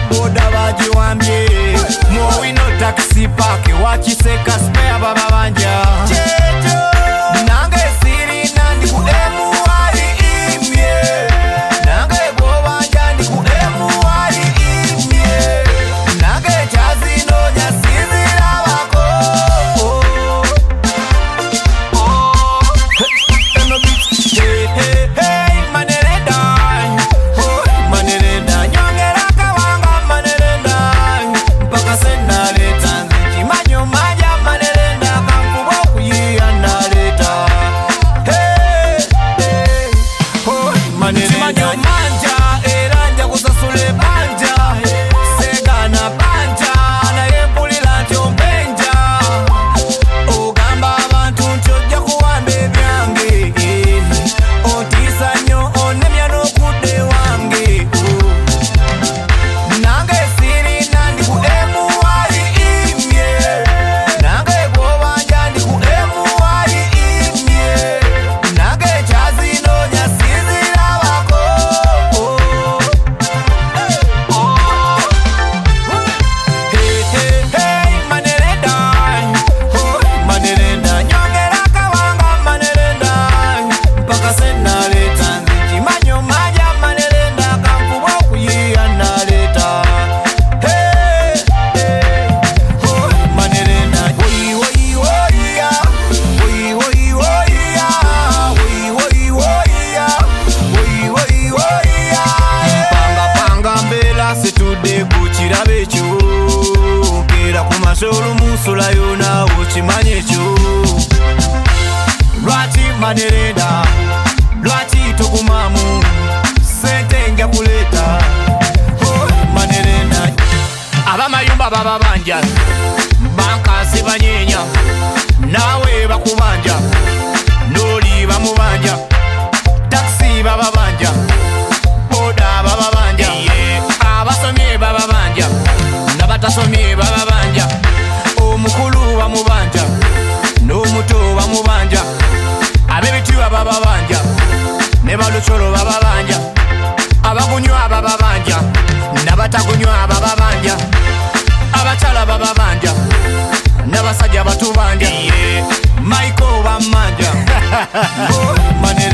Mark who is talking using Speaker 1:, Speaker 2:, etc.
Speaker 1: boda bajiwambye Mwino taxi park wachiseka spare baba banja Nange siri nandi ku MY imye Nange bobanja ndi ku MY imye Nange chazino nyasizira wako Hey manerenda Manerenda nyongera kawanga manerenda Mpaka senda leta Chimanyo maja manerenda Kampubo kuyia naleta Hey manerenda Chimanyo manja Eranja kusasule banja Segana banja Na yempulila chombenja Ogamba abantu nchojja kuwambe byange Otisa nyo onemya n'okudde wange Nange siri nandi ku MY imye Nange bwobanja ndi ku MY imye Nange kyazino nyasizira wako Hey manerenda Manerenda nyongera kawanga manerenda Mpaka senda leta Chimanyo maja manerenda Kampubo kuyia naleta Manerenda Woi woi woi ya Woi woi woi ya Woi woi woi ya Woi woi woi ya Panga panga mbela situde kuchirabe kyo Kera kumasolo musula yona ochimanye kyo Lwaki manerenda Lwaki tokumamu Sente nja kuleta Manerenda Abamayumba baba banja Bankasi banyenya Nawe bakubanja Noli bamubanja Taxi baba banja Boda baba banja Abasomye baba banja Nabatasomye baba banja Omukulu bamubanja N'omuto bamubanja Abebitiwa baba banja Ne balucholo baba banja Abakunywa baba banja Nabatakunywa baba banja Abachala baba banja Nabasajja batu banja Michael bamanja Manere